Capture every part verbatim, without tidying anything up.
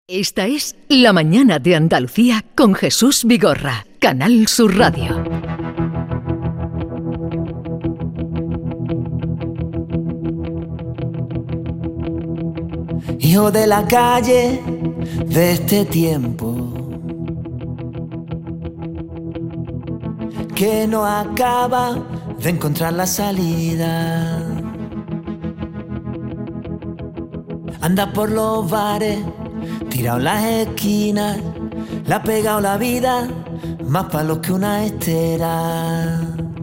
Esta es La Mañana de Andalucía con Jesús Vigorra, Canal Sur Radio. Hijo de la calle de este tiempo, que no acaba de encontrar la salida. Anda por los bares, tirado en las esquinas, le ha pegado la vida, más palos que una estera.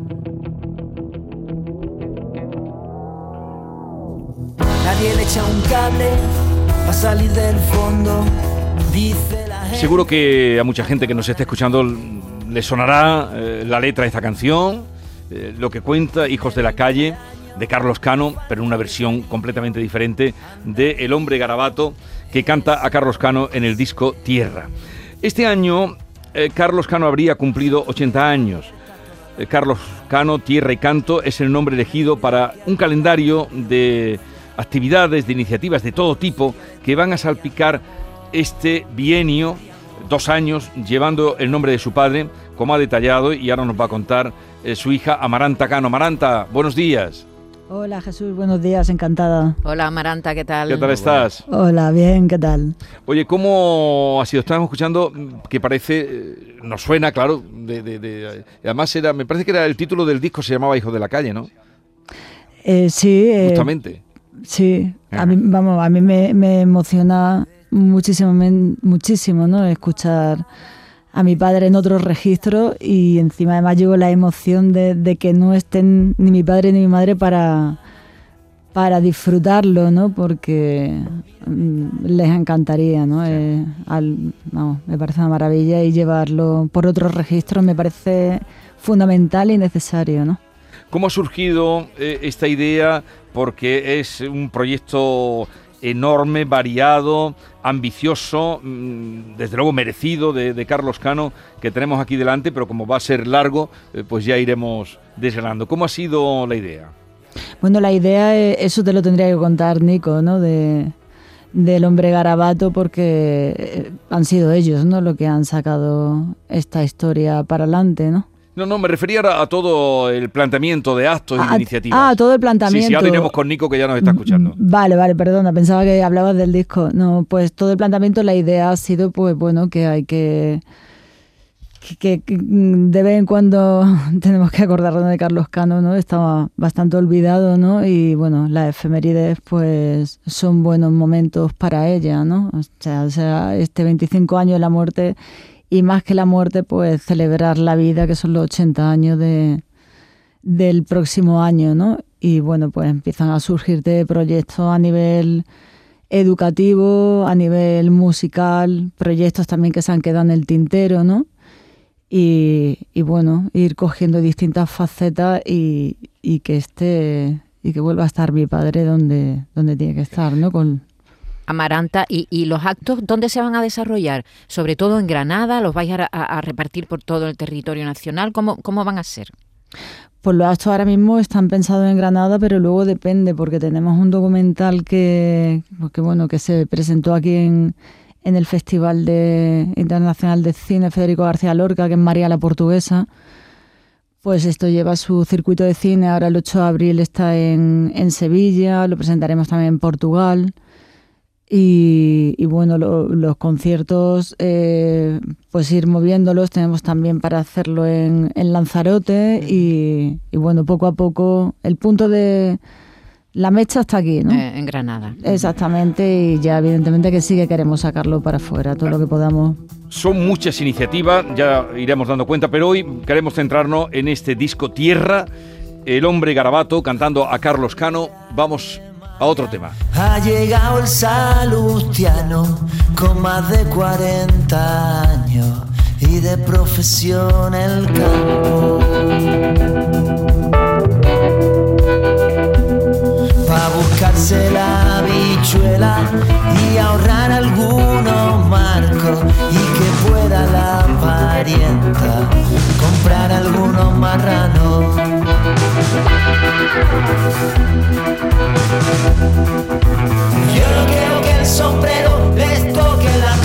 Nadie le echa un cable para salir del fondo, dice la gente. Seguro que a mucha gente que nos esté escuchando le sonará eh, la letra de esta canción, eh, lo que cuenta Hijos de la Calle, de Carlos Cano, pero en una versión completamente diferente de El Hombre Garabato, que canta a Carlos Cano en el disco Tierra. Este año eh, Carlos Cano habría cumplido ochenta años. Eh, Carlos Cano, Tierra y Canto, es el nombre elegido para un calendario de actividades, de iniciativas de todo tipo que van a salpicar este bienio, dos años, llevando el nombre de su padre, como ha detallado, y ahora nos va a contar eh, su hija Amaranta Cano. Amaranta, buenos días. Hola Jesús, buenos días, encantada. Hola Amaranta, ¿qué tal? ¿Qué tal estás? Hola, bien, ¿qué tal? Oye, ¿cómo ha sido? Estábamos escuchando que parece, nos suena, claro, de, de, de, además era, me parece que era el título del disco, se llamaba Hijo de la Calle, ¿no? Eh, sí. Eh, Justamente. Sí, a mí, vamos, a mí me, me emociona muchísimo, muchísimo, ¿no? Escuchar a mi padre en otros registros, y encima además llevo la emoción de, de que no estén ni mi padre ni mi madre para, para disfrutarlo, ¿no? Porque mm, les encantaría, ¿no? Sí. Eh, al, vamos, me parece una maravilla, y llevarlo por otros registros me parece fundamental y necesario, ¿no? ¿Cómo ha surgido eh, esta idea? Porque es un proyecto enorme, variado, ambicioso, mmm, desde luego merecido de, de Carlos Cano, que tenemos aquí delante, pero como va a ser largo, eh, pues ya iremos desgranando. ¿Cómo ha sido la idea? Bueno, la idea, es, eso te lo tendría que contar Nico, ¿no? De, del Hombre Garabato, porque han sido ellos, ¿no?, lo que han sacado esta historia para adelante, ¿no? No, no, me refería a todo el planteamiento de actos y de iniciativas. Ah, todo el planteamiento. Sí, sí, ahora iremos con Nico, que ya nos está escuchando. Vale, vale, perdona, pensaba que hablabas del disco. No, pues todo el planteamiento, la idea ha sido, pues bueno, que hay que... Que, que de vez en cuando tenemos que acordarnos de Carlos Cano, ¿no? Estaba bastante olvidado, ¿no? Y bueno, las efemérides, pues son buenos momentos para ella, ¿no? O sea, o sea este veinticinco años de la muerte... Y más que la muerte, pues celebrar la vida, que son los ochenta años de, del próximo año, ¿no? Y bueno, pues empiezan a surgirte proyectos a nivel educativo, a nivel musical, proyectos también que se han quedado en el tintero, ¿no? Y, y bueno, ir cogiendo distintas facetas y, y que esté, y que vuelva a estar mi padre donde, donde tiene que estar, ¿no? Con Amaranta, ¿y, y los actos dónde se van a desarrollar? Sobre todo en Granada, ¿los vais a, a, a repartir por todo el territorio nacional? ¿Cómo, cómo van a ser? Pues los actos ahora mismo están pensados en Granada, pero luego depende, porque tenemos un documental que, que bueno, que se presentó aquí en, en el Festival de, Internacional de Cine Federico García Lorca, que es María la Portuguesa. Pues esto lleva su circuito de cine, ahora el ocho de abril está en, en Sevilla, lo presentaremos también en Portugal. Y, y bueno, lo, los conciertos, eh, pues ir moviéndolos, tenemos también para hacerlo en, en Lanzarote y, y bueno, poco a poco, el punto de la mecha está aquí, ¿no? Eh, en Granada. Exactamente, y ya evidentemente que sí que queremos sacarlo para afuera, todo lo que podamos. Son muchas iniciativas, ya iremos dando cuenta, pero hoy queremos centrarnos en este disco Tierra, El Hombre Garabato, cantando a Carlos Cano. Vamos a otro tema. Ha llegado el salustiano con más de cuarenta años y de profesión el campo. Pa' buscarse la bichuela y ahorrar algunos marcos y que pueda la parienta comprar algunos marranos. Yo no quiero que el sombrero les toque la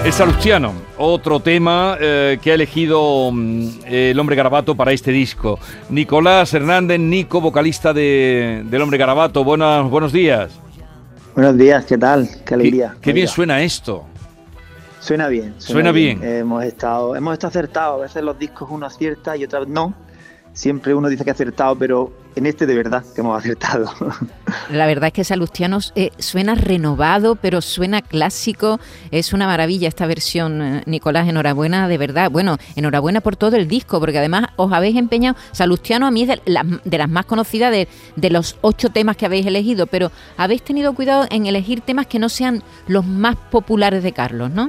El Salustiano, otro tema eh, que ha elegido mm, el Hombre Garabato para este disco. Nicolás Hernández, Nico, vocalista de, del Hombre Garabato. Buenas, buenos días. Buenos días, ¿qué tal? Qué alegría. Qué, qué bien suena esto. Suena bien. Suena, suena bien. bien. Eh, hemos estado, hemos estado acertados. A veces los discos uno acierta y otra vez no. Siempre uno dice que ha acertado, pero en este de verdad que hemos acertado. La verdad es que Salustiano eh, suena renovado, pero suena clásico. Es una maravilla esta versión, eh, Nicolás, enhorabuena, de verdad. Bueno, enhorabuena por todo el disco, porque además os habéis empeñado. Salustiano a mí es de, la, de las más conocidas de, de los ocho temas que habéis elegido, pero habéis tenido cuidado en elegir temas que no sean los más populares de Carlos, ¿no?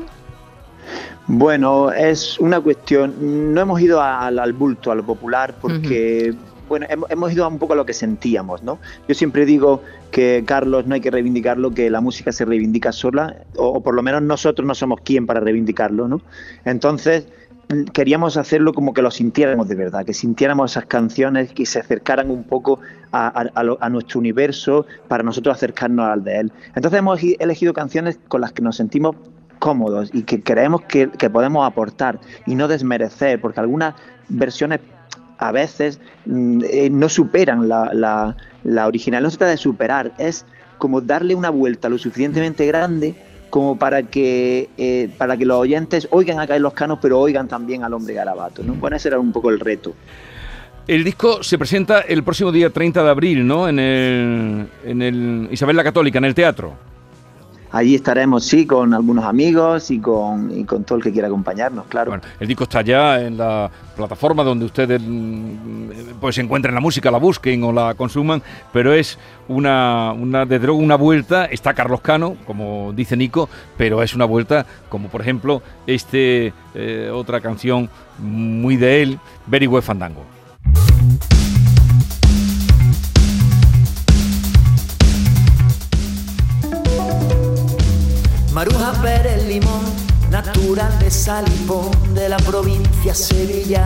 Bueno, es una cuestión, no hemos ido al, al bulto, a lo popular, porque, uh-huh. bueno, hemos, hemos ido un poco a lo que sentíamos, ¿no? Yo siempre digo que Carlos no hay que reivindicarlo, que la música se reivindica sola, o, o por lo menos nosotros no somos quien para reivindicarlo, ¿no? Entonces, queríamos hacerlo como que lo sintiéramos de verdad, que sintiéramos esas canciones, que se acercaran un poco a, a, a, lo, a nuestro universo, para nosotros acercarnos al de él. Entonces hemos elegido canciones con las que nos sentimos cómodos y que creemos que, que podemos aportar y no desmerecer, porque algunas versiones a veces eh, no superan la, la, la original. No se trata de superar, es como darle una vuelta lo suficientemente grande como para que eh, para que los oyentes oigan a Carlos Cano, pero oigan también al Hombre Garabato, ¿no? Bueno, ese era un poco el reto. El disco se presenta el próximo día treinta de abril, ¿no? En el, en el Isabel la Católica, en el teatro. Allí estaremos, sí, con algunos amigos y con, y con todo el que quiera acompañarnos, claro. Bueno, el disco está ya en la plataforma donde ustedes pues encuentren la música, la busquen o la consuman, pero es una, una desde luego una vuelta. Está Carlos Cano, como dice Nico, pero es una vuelta como por ejemplo este eh, otra canción muy de él, Very Well Fandango. Maruja Pérez Limón, natural de Salipón, de la provincia Sevilla,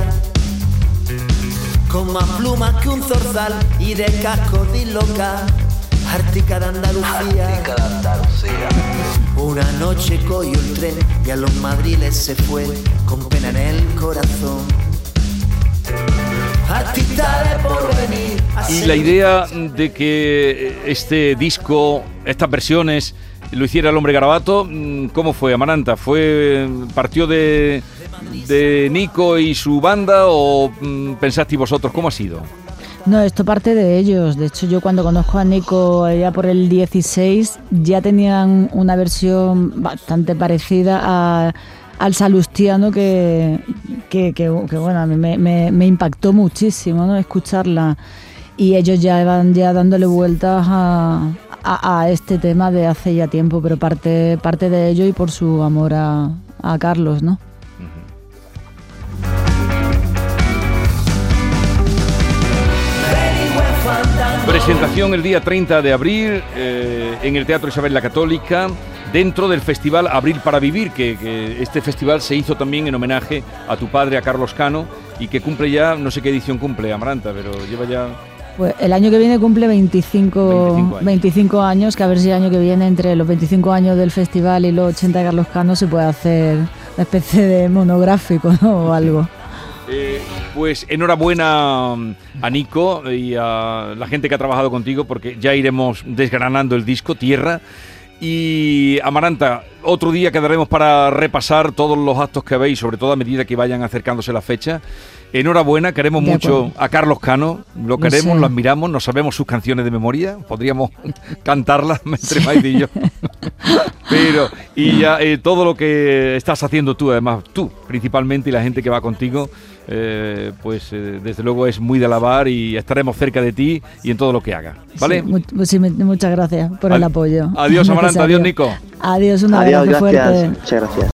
con más plumas que un zorzal y de casco dislocal, Ártica de Andalucía. Ártica de Andalucía. Una noche cogió el tren y a los madriles se fue con pena en el corazón. Artista de porvenir. Y la idea de que este disco, estas versiones, lo hiciera el Hombre Garabato, ¿cómo fue, Amaranta? ¿Fue partió de, de Nico y su banda o pensasteis vosotros? ¿Cómo ha sido? No, esto parte de ellos. De hecho, yo cuando conozco a Nico ya por el dieciséis, ya tenían una versión bastante parecida a, al Salustiano que, que, que, que bueno, a mí me, me, me impactó muchísimo, ¿no?, escucharla. Y ellos ya van ya dándole vueltas a, a, a este tema de hace ya tiempo, pero parte, parte de ello y por su amor a, a Carlos, ¿no? Presentación el día treinta de abril eh, en el Teatro Isabel la Católica, dentro del Festival Abril para Vivir, que, que este festival se hizo también en homenaje a tu padre, a Carlos Cano, y que cumple ya, no sé qué edición cumple, Amaranta, pero lleva ya... Pues el año que viene cumple veinticinco, veinticinco años. veinticinco años, que a ver si el año que viene, entre los veinticinco años del festival y los ochenta de Carlos Cano, se puede hacer una especie de monográfico, ¿no?, o algo. Eh, pues enhorabuena a Nico y a la gente que ha trabajado contigo, porque ya iremos desgranando el disco Tierra. Y Amaranta, otro día quedaremos para repasar todos los actos que veis, sobre todo a medida que vayan acercándose la fecha. Enhorabuena, queremos De mucho acuerdo. a Carlos Cano, lo Lo queremos, sé. lo admiramos, no sabemos sus canciones de memoria, podríamos cantarlas entre Maite y yo. Pero, y ya eh, todo lo que estás haciendo tú, además tú principalmente, y la gente que va contigo, eh, pues eh, desde luego es muy de alabar y estaremos cerca de ti y en todo lo que hagas, ¿vale? Sí, mu- sí, muchas gracias por el Ad- apoyo. Adiós, Amaranta, Necesario. adiós, Nico. Adiós, un Adiós, abrazo gracias. fuerte. Muchas gracias.